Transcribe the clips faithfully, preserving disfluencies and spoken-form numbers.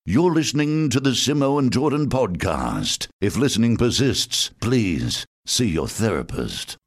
You're listening to the Simo and Jordan podcast. If listening persists, please see your therapist.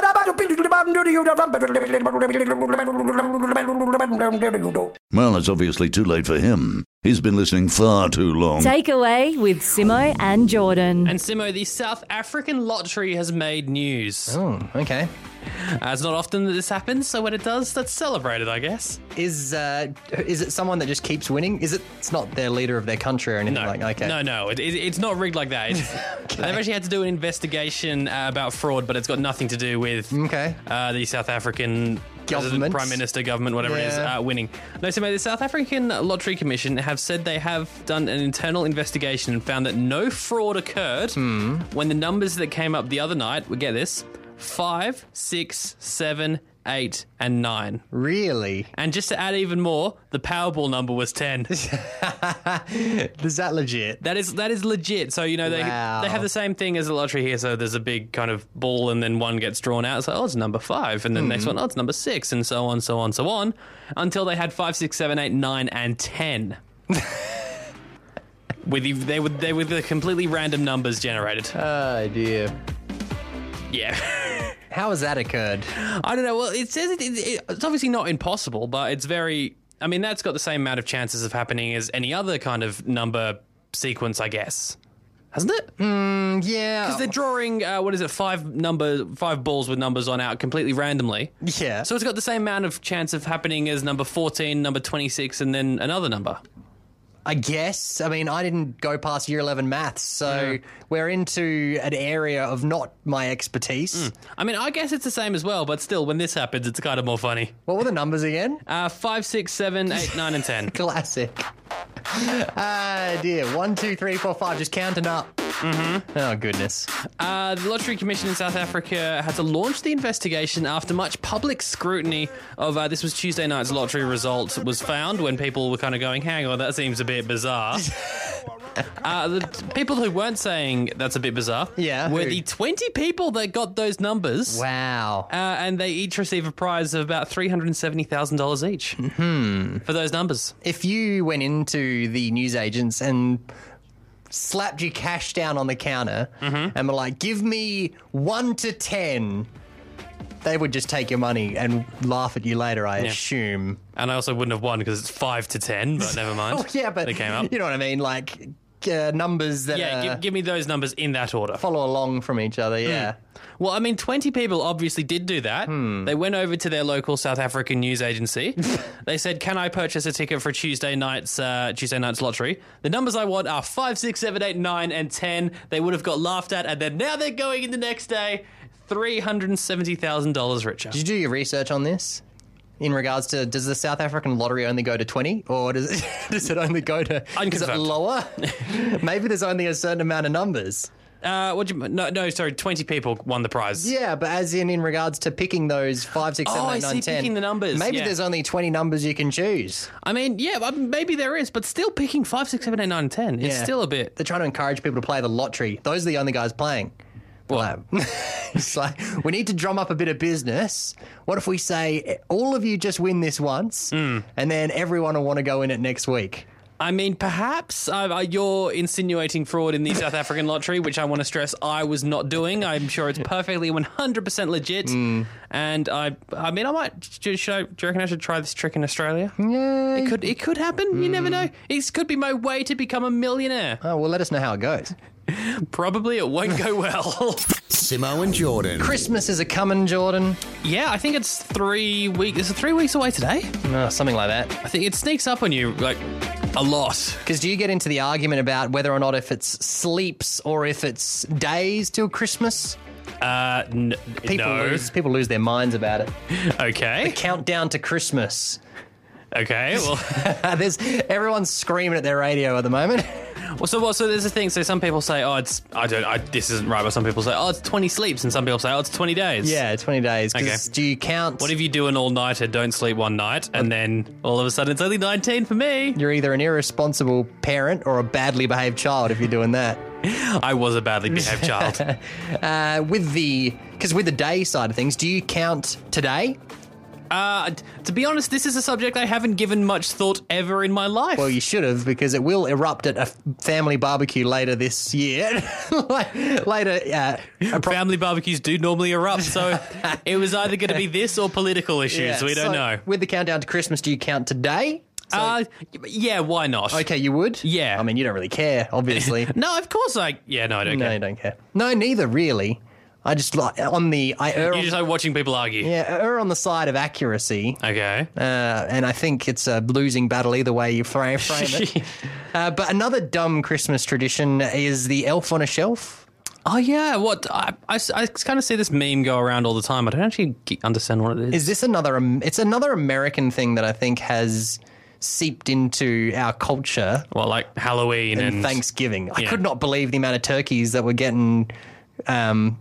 Well, it's obviously too late for him. He's been listening far too long. Takeaway with Simo and Jordan. And Simo, the South African lottery has made news. Oh, okay. Uh, it's not often that this happens, so when it does, let's celebrate it, I guess. Is uh, is it someone that just keeps winning? Is it? It's not their leader of their country or anything No, like that? Okay. no, no. It, it, it's not rigged like that. It's, Okay. They've actually had to do an investigation uh, about fraud, but it's got nothing to do with Okay. uh, the South African president, Government. prime minister, government, whatever it is, Yeah. uh, winning. No, Simo, the South African Lottery Commission have said they have done an internal investigation and found that no fraud occurred Hmm. when the numbers that came up the other night, we get this, five, six, seven, eight, and nine. Really? And just to add even more, the Powerball number was ten. Is that legit? That is that is legit. So, you know, they Wow. they have the same thing as a lottery here. So there's a big kind of ball and then one gets drawn out. So, oh, it's number five. And then the next one, oh, it's number six. And so on, so on, so on. Until they had five, six, seven, eight, nine, and ten. with the, they, were, they were the completely random numbers generated. Oh, dear. Yeah. How has that occurred? I don't know. Well, it says it, it, it's obviously not impossible, but it's very... I mean, that's got the same amount of chances of happening as any other kind of number sequence, I guess. Hasn't it? Mm, yeah. Because they're drawing, uh, what is it, five number, five balls with numbers on out completely randomly. Yeah. So it's got the same amount of chance of happening as number fourteen, number twenty-six, and then another number. I guess. I mean, I didn't go past year eleven maths, so we're into an area of not my expertise. I mean, I guess it's the same as well, but still, when this happens, it's kind of more funny. What were the numbers again? Uh, five, six, seven, eight, nine, and ten. Classic. Ah, dear. One, two, three, four, five. Just counting up. Mm-hmm. Oh, goodness. Uh, the Lottery Commission in South Africa had to launch the investigation after much public scrutiny of uh, this was Tuesday night's lottery result was found when people were kind of going, hang on, that seems a bit bizarre. uh, the t- people who weren't saying that's a bit bizarre Yeah, were who? the twenty people that got those numbers. Wow. Uh, and they each receive a prize of about three hundred seventy thousand dollars each mm-hmm. for those numbers. If you went into the newsagents and slapped your cash down on the counter Mm-hmm. and were like, give me one to ten, they would just take your money and laugh at you later, I Yeah. assume. And I also wouldn't have won because it's five to ten, but never mind. Oh, yeah, but They came up. you know what I mean? Like uh, numbers that Yeah, uh, give, give me those numbers in that order. follow along from each other, yeah. Well, I mean, twenty people obviously did do that. Hmm. They went over to their local South African news agency. They said, "Can I purchase a ticket for Tuesday night's uh, Tuesday night's lottery? The numbers I want are five, six, seven, eight, nine, and ten." They would have got laughed at, and then now they're going in the next day, three hundred seventy thousand dollars richer. Did you do your research on this? In regards to, does the South African lottery only go to twenty? Or does it, does it only go to... Is it Unconfirmed. lower? Maybe there's only a certain amount of numbers. Uh, what do you? No, no, sorry, twenty people won the prize. Yeah, but as in in regards to picking those five, six, seven, Oh, I eight, nine, see, ten. picking the numbers, Maybe yeah. there's only twenty numbers you can choose. I mean, yeah, I mean, maybe there is, but still picking five, six, seven, eight, nine, and ten. It's Yeah. still a bit. They're trying to encourage people to play the lottery. Those are the only guys playing. What? It's like, we need to drum up a bit of business. What if we say all of you just win this once, Hmm. and then everyone will want to go in it next week? I mean, perhaps uh, uh, you're insinuating fraud in the South African lottery, which I want to stress I was not doing. I'm sure it's perfectly one hundred percent legit. Hmm. And I I mean, I might, should I, do you reckon I should try this trick in Australia? Yeah. It could, it could happen. You never know. It could be my way to become a millionaire. Oh, well, let us know how it goes. Probably it won't go well. Simo and Jordan. Christmas is a coming, Jordan. Yeah, I think it's three weeks. Is it three weeks away today? No, something like that. I think it sneaks up on you, like, a lot. Because do you get into the argument about whether or not if it's sleeps or if it's days till Christmas? Uh, n- People no. lose people lose their minds about it. Okay. Countdown to Christmas. Okay, well... There's everyone's screaming at their radio at the moment. Well, so what? So there's a thing. So some people say, "Oh, it's I don't. I, this isn't right." But some people say, "Oh, it's twenty sleeps," and some people say, "Oh, it's twenty days." Yeah, twenty days. 'Cause Okay. do you count? What if you do an all-nighter, don't sleep one night, and then all of a sudden it's only nineteen for me? You're either an irresponsible parent or a badly behaved child if you're doing that. I was a badly behaved child. Uh, with the because with the day side of things, do you count today? Uh, to be honest, this is a subject I haven't given much thought ever in my life. Well, you should have, because it will erupt at a family barbecue later this year. later, uh, appro- Family barbecues do normally erupt, so it was either going to be this or political issues. Yeah, we don't so know. With the countdown to Christmas, do you count today? So, uh, yeah, why not? okay, you would? Yeah. I mean, you don't really care, obviously. No, of course I... Yeah, no, I don't no, care. you don't care. No, neither, really. I just like, on the... I err You on, just like watching people argue. yeah, I err on the side of accuracy. Okay. Uh, and I think it's a losing battle either way you frame, frame it. uh, but another dumb Christmas tradition is the elf on a shelf. Oh, yeah, what... I, I, I kind of see this meme go around all the time. I don't actually ge- understand what it is. Is this another... Um, it's another American thing that I think has seeped into our culture. Well, like Halloween and... and Thanksgiving. I yeah. could not believe the amount of turkeys that were getting um,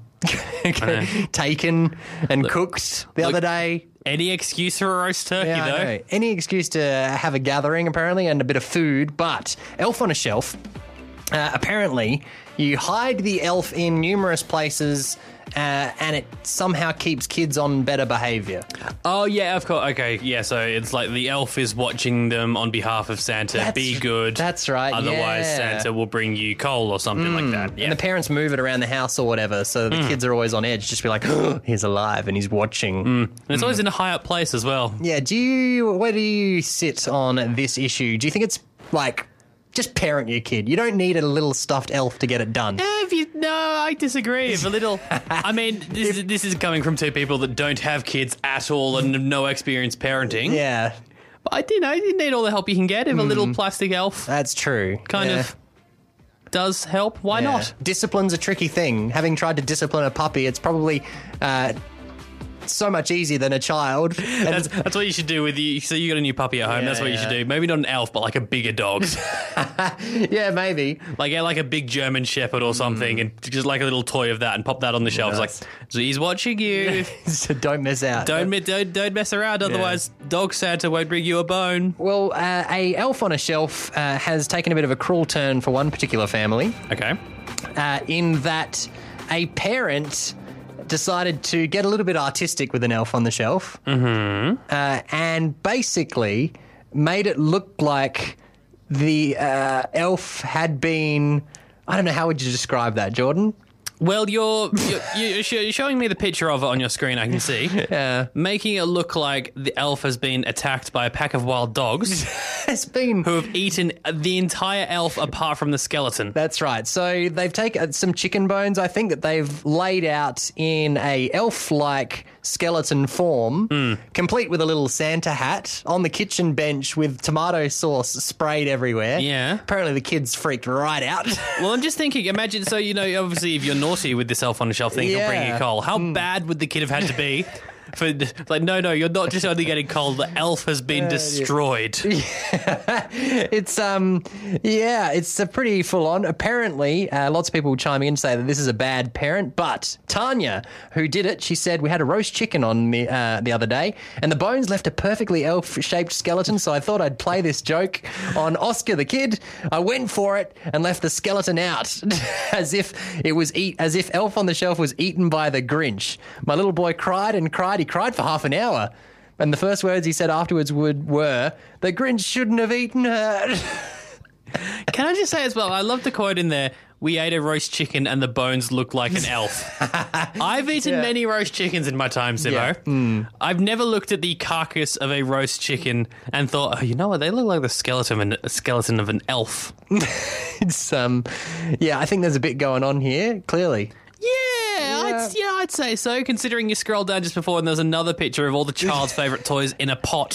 taken and look, cooked the look, other day. Any excuse for a roast turkey, Yeah, I though. know. Any excuse to have a gathering, apparently, and a bit of food. But Elf on a Shelf, uh, apparently, you hide the elf in numerous places, uh, and it somehow keeps kids on better behaviour. Oh, yeah, of course. Okay, yeah, so it's like the elf is watching them on behalf of Santa. That's- Be good. that's right, Otherwise, yeah. Santa will bring you coal or something like that. Yeah. And the parents move it around the house or whatever, so the kids are always on edge, just be like, oh, he's alive and he's watching. And it's always in a high up place as well. Yeah, do you, where do you sit on this issue? Do you think it's like, just parent your kid? You don't need a little stuffed elf to get it done. Eh, If you, no, I disagree. If a little, I mean, this, is, this is coming from two people that don't have kids at all and no experience parenting. Yeah, But I do know you need all the help you can get. If a little plastic elf that's true. kind Yeah. of does help, why Yeah. not? Discipline's a tricky thing. Having tried to discipline a puppy, it's probably uh, so much easier than a child. And That's, that's what you should do with you. So you got a new puppy at home. Yeah, that's what you yeah. should do. Maybe not an elf, but like a bigger dog, yeah, maybe. like yeah, like a big German Shepherd or something, and just like a little toy of that, and pop that on the shelf. It's Nice. like, so he's watching you. So don't miss out. Don't, mi- don't don't mess around, otherwise Dog Santa won't bring you a bone. Well, uh, a elf on a shelf uh, has taken a bit of a cruel turn for one particular family, Okay. uh, in that a parent decided to get a little bit artistic with an elf on the shelf, mm-hmm. uh, and basically made it look like the uh, elf had been. I don't know, how would you describe that, Jordan? Well, you're, you're you're sh- you're showing me the picture of it on your screen. I can see, Yeah. making it look like the elf has been attacked by a pack of wild dogs It's been. who have eaten the entire elf apart from the skeleton. That's right. So they've taken some chicken bones, I think, that they've laid out in a elf-like skeleton form, complete with a little Santa hat, on the kitchen bench with tomato sauce sprayed everywhere. Yeah. Apparently the kids freaked right out. Well, I'm just thinking, imagine, so, you know, obviously if you're naughty with this elf on the shelf thing, he'll bring you Yeah. coal. How bad would the kid have had to be? For, like, no, no, you're not just only getting coal, the elf has been destroyed. It's, um, yeah, it's a pretty full on. Apparently, uh, lots of people chiming in to say that this is a bad parent, but Tanya, who did it, she said, we had a roast chicken on me uh, the other day, and the bones left a perfectly elf-shaped skeleton, so I thought I'd play this joke on Oscar the kid. I went for it and left the skeleton out, as if it was eat, as if Elf on the Shelf was eaten by the Grinch. My little boy cried and cried. He cried for half an hour. And the first words he said afterwards would, were, the Grinch shouldn't have eaten her. Can I just say as well, I love the quote in there, we ate a roast chicken and the bones looked like an elf. I've eaten Yeah. many roast chickens in my time, Simo. Yeah. Mm. I've never looked at the carcass of a roast chicken and thought, oh, you know what, they look like the skeleton of an, a skeleton of an elf. It's, um, yeah, I think there's a bit going on here, clearly. Yeah, I'd, yeah, I'd say so, considering you scrolled down just before and there's another picture of all the child's favourite toys in a pot.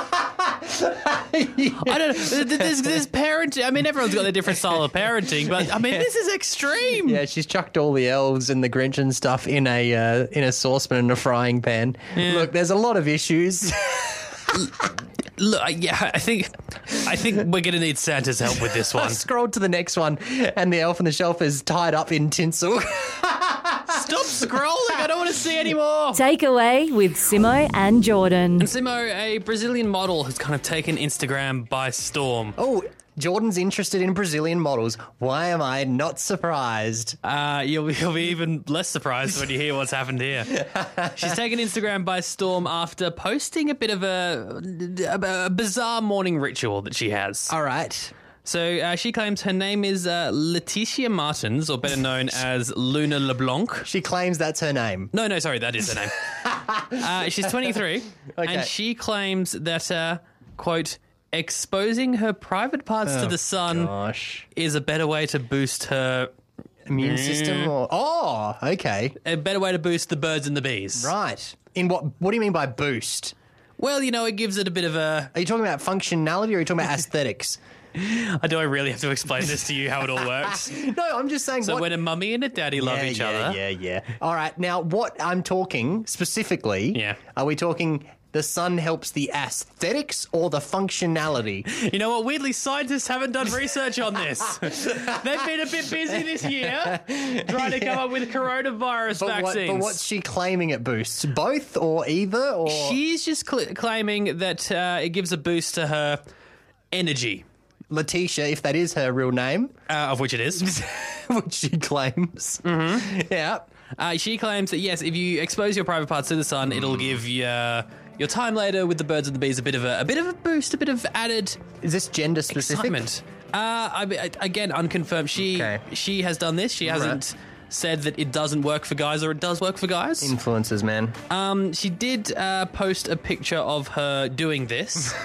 I don't know. There's, there's parenting. I mean, everyone's got their different style of parenting, but I mean, this is extreme. Yeah, she's chucked all the elves and the Grinch and stuff in a uh, in a saucepan and a frying pan. Look, there's a lot of issues. Look, I- yeah, I think, I think we're going to need Santa's help with this I one. scrolled to the next one, and the elf on the shelf is tied up in tinsel. Stop scrolling. I don't want to see anymore. Takeaway with Simo and Jordan. And Simo, a Brazilian model, has kind of taken Instagram by storm. Oh, Jordan's interested in Brazilian models. Why am I not surprised? Uh, you'll, you'll be even less surprised when you hear what's happened here. She's taken Instagram by storm after posting a bit of a, a, a bizarre morning ritual that she has. All right. So uh, she claims her name is uh, Leticia Martins, or better known as Luna LeBlanc. She claims that's her name. No, no, sorry, that is her name. uh, she's twenty-three, Okay. and she claims that, uh, quote, exposing her private parts to the sun Gosh. is a better way to boost her Immune system? Or, oh, okay. a better way to boost the birds and the bees. Right. In what? What do you mean by boost? Well, you know, it gives it a bit of a. Are you talking about functionality or are you talking about aesthetics? Uh, do I really have to explain this to you how it all works? No, I'm just saying. So what... when a mummy and a daddy love yeah, each yeah, other, Yeah, yeah. All right. Now, what I'm talking specifically, Yeah. are we talking the sun helps the aesthetics or the functionality? you know what? Weirdly, scientists haven't done research on this. They've been a bit busy this year trying to come up with coronavirus But, what, vaccines. but what's she claiming it boosts? Both or either? Or She's just cl- claiming that uh, it gives a boost to her energy, Letitia, if that is her real name, uh, of which it is. which she claims. Mm-hmm. Yeah. Uh, she claims that, yes, if you expose your private parts to the sun, it'll give you, uh, your time later with the birds and the bees a bit of a, a bit of a boost, a bit of added Is this gender specific? excitement. Uh, I, I- again, unconfirmed. She Okay. she has done this. She hasn't said that it doesn't work for guys or it does work for guys. Influencers, man. Um, she did uh, post a picture of her doing this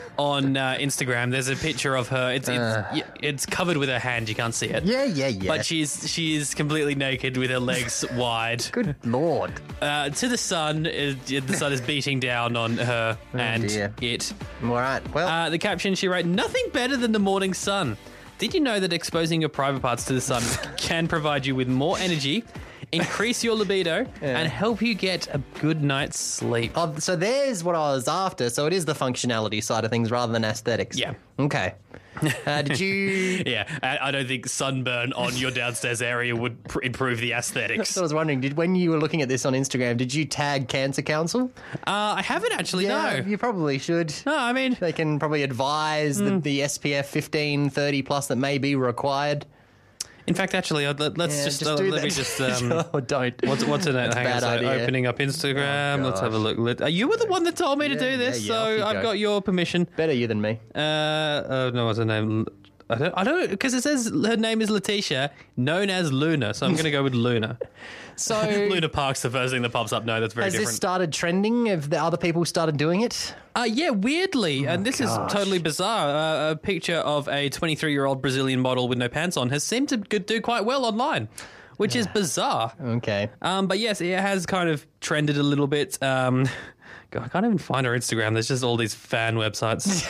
on uh, Instagram. There's a picture of her. It's it's, y- it's covered with her hand. You can't see it. Yeah, yeah, yeah. But she's she's completely naked with her legs wide. Good lord. Uh, to the sun, uh, the sun is beating down on her and dear. it. All right. Well, Uh, the caption she wrote, nothing better than the morning sun. Did you know that exposing your private parts to the sun can provide you with more energy, increase your libido, and help you get a good night's sleep? oh, so there's what I was after. So it is the functionality side of things rather than aesthetics. Yeah. Okay. Uh, did you... Yeah, I I don't think sunburn on your downstairs area would pr- improve the aesthetics. So I was wondering, did when you were looking at this on Instagram, did you tag Cancer Council? Uh, I haven't actually, no. You probably should. No, I mean, They can probably advise the, the S P F fifteen, thirty plus that may be required. in fact, actually, I'd- let, let's Yeah, just, just uh, do let that. me just... Um, oh, don't. What's, what's in it? That's a Hang on, bad so idea. opening up Instagram. Oh, Let's have a gosh. look. Let- uh, you were the one that told me to Yeah, do this, yeah, yeah, off so you I've go. got your permission. Better you than me. Uh, uh no, what's her name? I don't, I don't, because it says her name is Letitia, known as Luna, so I'm going to go with Luna. So Luna Park's the first thing that pops up. No, that's very has different. this started trending? Have the other people started doing it? Uh, yeah, weirdly, and this gosh. is totally bizarre. Uh, a picture of a twenty-three-year-old Brazilian model with no pants on has seemed to g- do quite well online, which is bizarre. Okay. Um, but yes, it has kind of trended a little bit. Um, God, I can't even find her Instagram. There's just all these fan websites.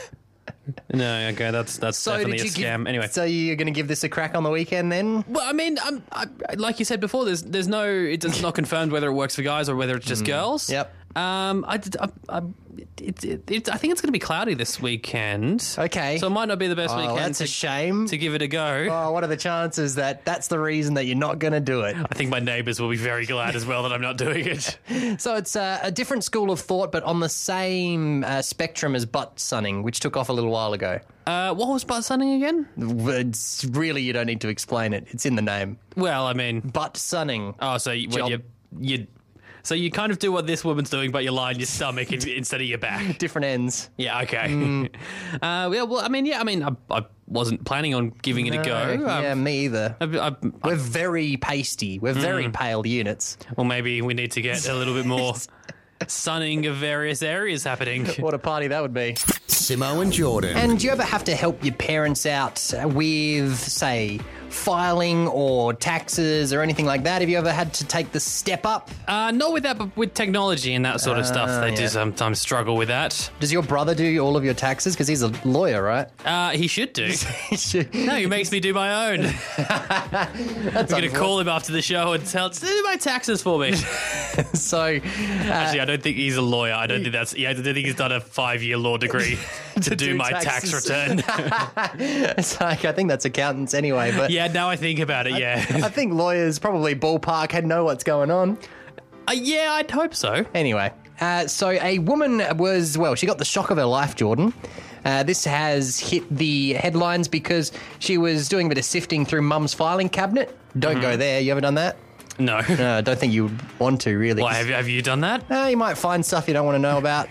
No, okay, that's that's So definitely did a you scam. give, Anyway, so you're going to give this a crack on the weekend then? well, I mean, um, I, like you said before, there's there's no, it's not confirmed whether it works for guys or whether it's just girls. Yep. Um, I, did- I, I, it, it, it, I think it's going to be cloudy this weekend. Okay. So it might not be the best Oh, weekend that's to, a shame. to give it a go. Oh, what are the chances that that's the reason that you're not going to do it? I think my neighbours will be very glad as well that I'm not doing it. So it's uh, a different school of thought, but on the same uh, spectrum as butt sunning, which took off a little while ago. Uh, what was butt sunning again? It's really, you don't need to explain it. It's in the name. Well, I mean, Butt sunning. oh, so you, when Job. you you. So you kind of do what this woman's doing, but you lie on your stomach in- instead of your back. Different ends. Yeah, okay. uh, yeah, well, I mean, yeah, I mean, I, I wasn't planning on giving it a go. Um, yeah, me either. I, I, I, We're very pasty. We're very pale units. well, maybe we need to get a little bit more sunning of various areas happening. What a party that would be. Simo and Jordan. And do you ever have to help your parents out with, say, filing or taxes or anything like that? Have you ever had to take the step up? Uh, not with that, but with technology and that sort of stuff. They do yeah. sometimes struggle with that. Does your brother do all of your taxes? Because he's a lawyer, right? Uh, he should do. No, he makes me do my own. That's I'm going to call him after the show and tell do my taxes for me. So, uh, Actually, I don't think he's a lawyer. I don't think that's. Yeah, I don't think he's done a five-year law degree to, do, do my taxes. tax return. it's like, I think that's accountants anyway, but Yeah, now I think about it. Yeah, I think lawyers probably ballpark had know what's going on. uh, yeah, I'd hope so. Anyway, uh, so a woman was, well, she got the shock of her life, Jordan. Uh, this has hit the headlines because she was doing a bit of sifting through mum's filing cabinet. Don't go there. You ever done that? No. No, I don't think you would want to, really. Why, have, you- have you done that? Uh, you might find stuff you don't want to know about.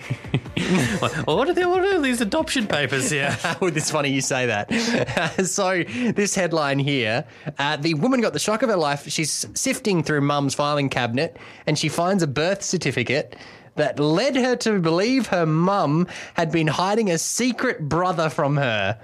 Well, what are, they, what are these adoption papers here? Oh, it's funny you say that. So, this headline here, uh, the woman got the shock of her life. She's sifting through mum's filing cabinet and she finds a birth certificate that led her to believe her mum had been hiding a secret brother from her.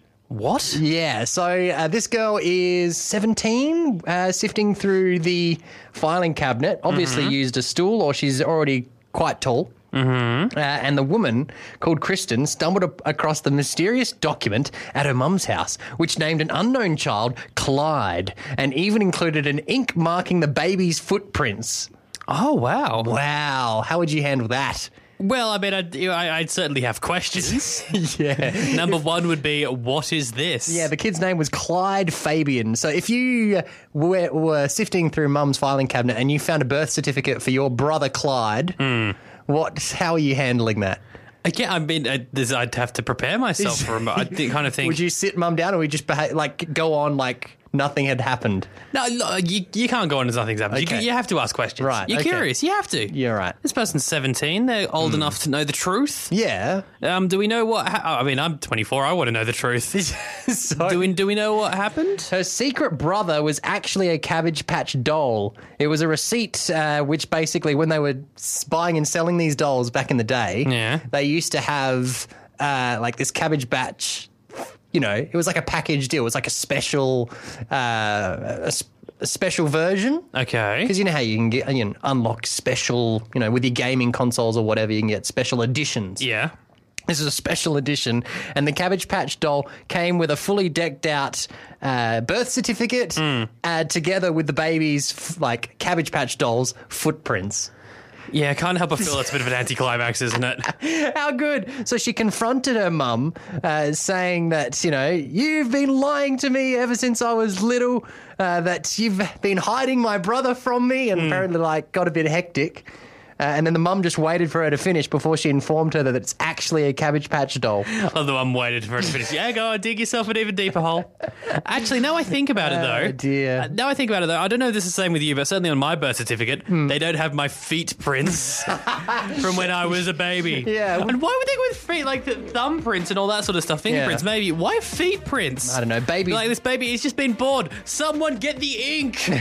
What? Yeah, so uh, this girl is seventeen, uh, sifting through the filing cabinet, obviously Mm-hmm. used a stool or she's already quite tall. Mm-hmm. Uh, and the woman, called Kristen, stumbled a- across the mysterious document at her mum's house, which named an unknown child Clyde and even included an ink marking the baby's footprints. Oh, wow. Wow, how would you handle that? Well, I mean, I'd, you know, I- I'd certainly have questions. Yeah. Number one would be, what is this? Yeah, the kid's name was Clyde Fabian. So if you were, were sifting through mum's filing cabinet and you found a birth certificate for your brother Clyde, what? How are you handling that? Again, I mean, I, this, I'd have to prepare myself for a mo- I think- kind of think. Would you sit mum down, or would you just behave, like go on like nothing had happened? No, no, you, you can't go on as nothing's happened. Okay. You, you have to ask questions. Right, You're okay. curious. You have to. You're right. This person's seventeen. They're old enough to know the truth. Yeah. Um, do we know what? Ha- I mean, I'm twenty-four. I want to know the truth. So do we? Do we know what happened? her secret brother was actually a Cabbage Patch doll. It was a receipt, uh, which basically, when they were buying and selling these dolls back in the day, Yeah. they used to have uh, like this Cabbage Patch. You know, it was like a package deal. It was like a special, uh, a, s- a special version. Okay. Because you know how you can get, you know, unlock special, you know, with your gaming consoles or whatever, you can get special editions. Yeah. This is a special edition, and the Cabbage Patch doll came with a fully decked out uh, birth certificate, uh, together with the baby's f- like Cabbage Patch doll's footprints. Yeah. I can't help but feel that's a bit of an anticlimax, isn't it? How good! So she confronted her mum, uh, saying that, you know, you've been lying to me ever since I was little, uh, that you've been hiding my brother from me, and apparently like got a bit hectic. Uh, and then the mum just waited for her to finish before she informed her that it's actually a Cabbage Patch doll. Although I'm waiting for it to finish. Yeah, go on, dig yourself an even deeper hole. Actually, now I think about it, though. Oh, dear. Uh, Now I think about it, though. I don't know if this is the same with you, but certainly on my birth certificate, Hmm. they don't have my feet prints from when I was a baby. Yeah. And why would they go with feet, like the thumbprints and all that sort of stuff? Fingerprints, Yeah. maybe. Why feet prints? I don't know, baby. Like, this baby is just been bored. Someone get the ink.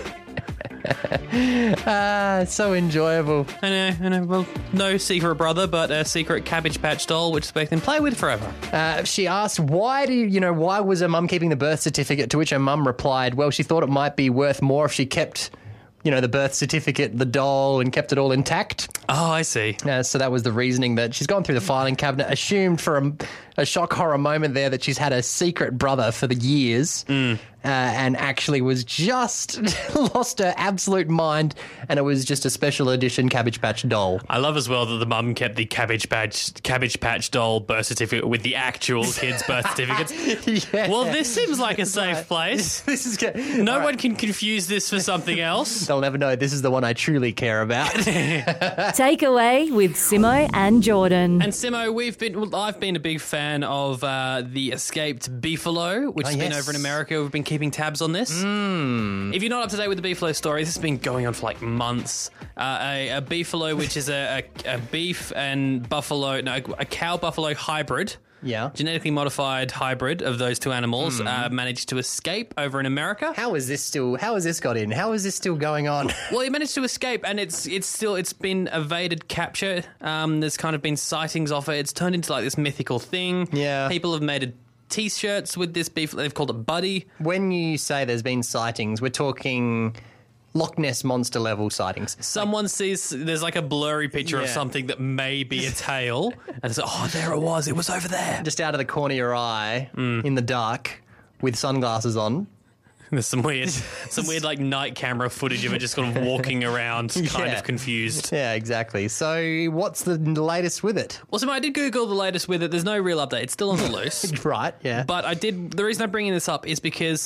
Ah, so enjoyable. I know, I know. Well, no secret brother, but a secret Cabbage Patch doll, which they can play with forever. Uh, she asked, why do you, you know, why was her mum keeping the birth certificate? To which her mum replied, well, she thought it might be worth more if she kept, you know, the birth certificate, the doll, and kept it all intact. Oh, I see. Uh, so that was the reasoning that she's gone through the filing cabinet, assumed for a, a shock horror moment there that she's had a secret brother for the years, uh, and actually was just lost her absolute mind, and it was just a special edition Cabbage Patch doll. I love as well that the mum kept the Cabbage Patch Cabbage Patch doll birth certificate with the actual kid's birth certificates. Yeah. Well, this seems like a safe place. This is good. No one can confuse this for something else. They'll never know this is the one I truly care about. Takeaway with Simo and Jordan. And Simo, we've been. Well, I've been a big fan of uh, the escaped beefalo, which Oh, has been yes. over in America. We've been keeping tabs on this. Mm. If you're not up to date with the beefalo story, this has been going on for like months. Uh, a, a beefalo, which is a, a, a beef and buffalo, no, a cow buffalo hybrid. Yeah. Genetically modified hybrid of those two animals uh, managed to escape over in America. How is this still? How has this got in? How is this still going on? Well, he managed to escape, and it's it's still it's been evaded capture. Um, there's kind of been sightings of it. It's turned into like this mythical thing. Yeah. People have made a T-shirts with this beef. They've called it Buddy. When you say there's been sightings, we're talking Loch Ness monster level sightings. Someone sees there's like a blurry picture of Yeah. something that may be a tail, and it's like, oh, there it was. It was over there. Just out of the corner of your eye, in the dark, with sunglasses on. There's some weird, some weird like night camera footage of it just kind of walking around, kind Yeah. of confused. Yeah, exactly. So what's the latest with it? Well, so I did Google the latest with it. There's no real update. It's still on the loose. Right, yeah. But I did. The reason I'm bringing this up is because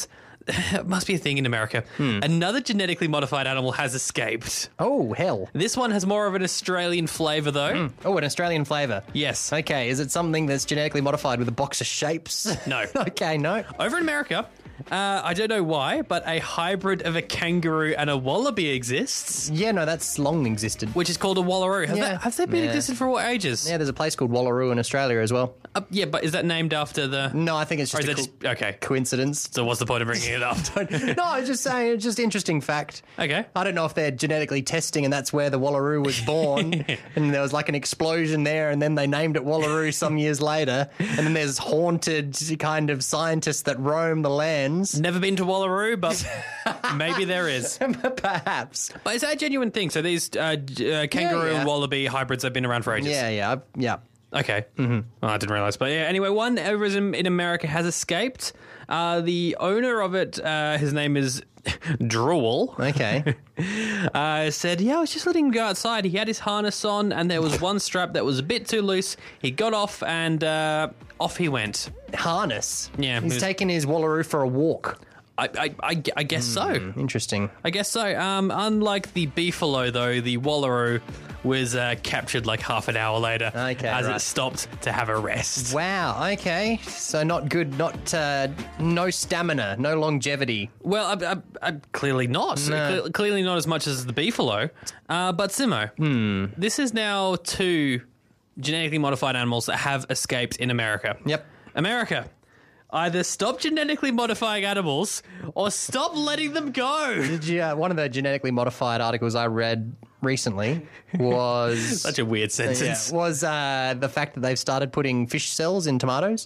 it must be a thing in America. Hmm. Another genetically modified animal has escaped. Oh, hell. This one has more of an Australian flavour, though. Oh, an Australian flavour. Yes. Okay, is it something that's genetically modified with a box of shapes? No. Okay, no. Over in America, uh, I don't know why, but a hybrid of a kangaroo and a wallaby exists, Yeah, no, that's long existed. which is called a wallaroo. Has, Yeah. that, has that been Yeah. existed for what ages? Yeah, there's a place called Wallaroo in Australia as well. Uh, yeah, but is that named after the... No, I think it's Or just is a that co- just... Okay. coincidence. So what's the point of bringing it up? No, I was just saying, it's just interesting fact. Okay. I don't know if they're genetically testing and that's where the Wallaroo was born and there was like an explosion there and then they named it Wallaroo some years later and then there's haunted kind of scientists that roam the lands. Never been to Wallaroo, but maybe there is. Perhaps. But is that a genuine thing? So these uh, j- uh, kangaroo yeah. and wallaby hybrids have been around for ages? Yeah, yeah, I- yeah. Okay. Mm-hmm. Well, I didn't realise. But yeah, anyway, one organism in America has escaped. Uh, the owner of it, uh, his name is Drool, Okay. uh, said, yeah, I was just letting him go outside. He had his harness on and there was one strap that was a bit too loose. He got off and uh, off he went. Harness. Yeah, He's it was- taking his Wallaroo for a walk. I, I, I, I guess so. Interesting. I guess so. Um, unlike the beefalo, though, the wallaroo was uh, captured like half an hour later Okay, as right. it stopped to have a rest. Wow, okay. So not good, not, uh, no stamina, no longevity. Well, I, I, I, clearly not. No. Cle- clearly not as much as the beefalo. Uh, but Simo, Hmm. this is now two genetically modified animals that have escaped in America. Yep. America, either stop genetically modifying animals or stop letting them go. Did you, uh, one of the genetically modified articles I read recently was Such a weird yeah, sentence. was uh, the fact that they've started putting fish cells in tomatoes,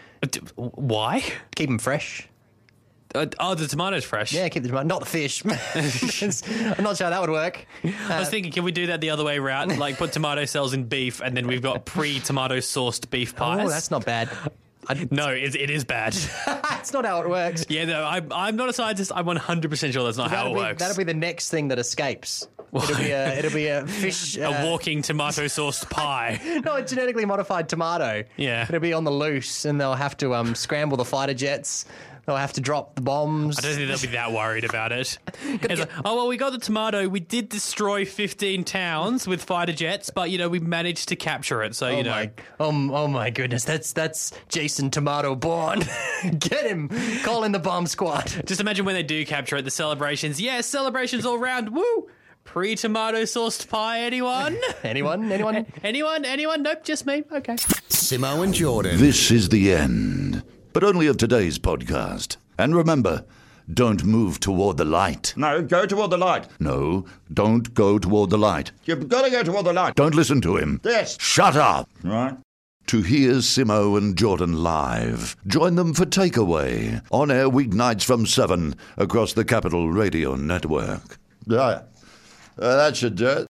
Why? keep them fresh. Uh, oh, the tomato's fresh. Yeah, keep the tomato, not the fish. I'm not sure how that would work. I was thinking, can we do that the other way around? Like put tomato cells in beef, and then we've got pre-tomato sourced beef pies. Oh, that's not bad. I, No, it, it is bad. that's not how it works. Yeah, no, I'm, I'm not a scientist. I'm one hundred percent sure that's not how That'll it be, works. that'll be the next thing that escapes. It'll be a, it'll be a fish. a uh, walking tomato sauced pie. No, a genetically modified tomato. Yeah. It'll be on the loose and they'll have to um, scramble the fighter jets. They'll have to drop the bombs. I don't think they'll be that worried about it. It's like, oh, well, we got the tomato. We did destroy fifteen towns with fighter jets, but, you know, we managed to capture it. So, Oh you know. my, oh, oh my goodness, that's that's Jason Tomato Bourne. Get him. Call in the bomb squad. Just imagine when they do capture it, the celebrations. Yes, celebrations all round. Woo! Pre-tomato sauced pie, anyone? Anyone? Anyone? anyone? Anyone? Nope, just me. Okay. Simo and Jordan. This is the end, but only of today's podcast. And remember, don't move toward the light. No, go toward the light. No, don't go toward the light. You've got to go toward the light. Don't listen to him. Yes. Shut up. Right. To hear Simo and Jordan live, join them for Takeaway, on air weeknights from seven across the Capital Radio Network. Yeah. Uh, that should do it.